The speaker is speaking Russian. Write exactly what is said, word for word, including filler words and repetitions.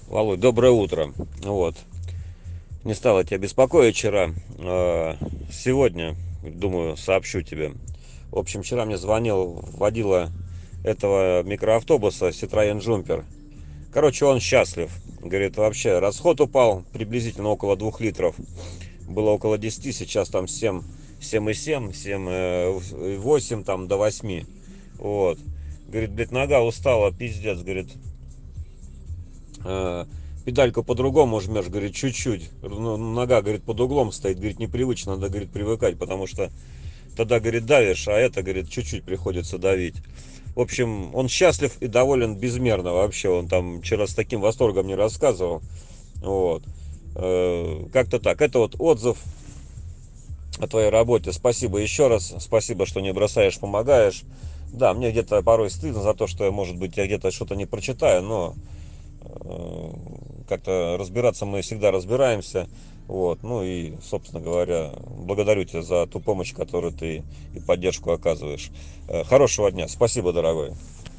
Володь, доброе утро. Вот. Не стал я тебя беспокоить вчера. Э, Сегодня, думаю, сообщу тебе. В общем, вчера мне звонил водила этого микроавтобуса Citroёn Jumper. Короче, он счастлив. Говорит, вообще расход упал приблизительно около двух литров. Было около десяти, сейчас там семь, семь и семь, семь и восемь там до восьми. Вот. Говорит, блядь, нога устала, пиздец, говорит. э, Педальку по-другому жмешь, говорит, чуть-чуть. Ну, нога, говорит, под углом стоит, говорит, непривычно, надо, говорит, привыкать, потому что тогда, говорит, давишь, а это, говорит, чуть-чуть приходится давить. В общем, он счастлив и доволен безмерно вообще. Он там вчера с таким восторгом мне рассказывал. Вот. Э, Как-то так. Это вот отзыв о твоей работе. Спасибо еще раз. Спасибо, что не бросаешь, помогаешь. Да, мне где-то порой стыдно за то, что, может быть, я где-то что-то не прочитаю, но э, как-то разбираться мы всегда разбираемся. Вот. Ну и, собственно говоря, благодарю тебя за ту помощь, которую ты и поддержку оказываешь. Э, Хорошего дня. Спасибо, дорогой.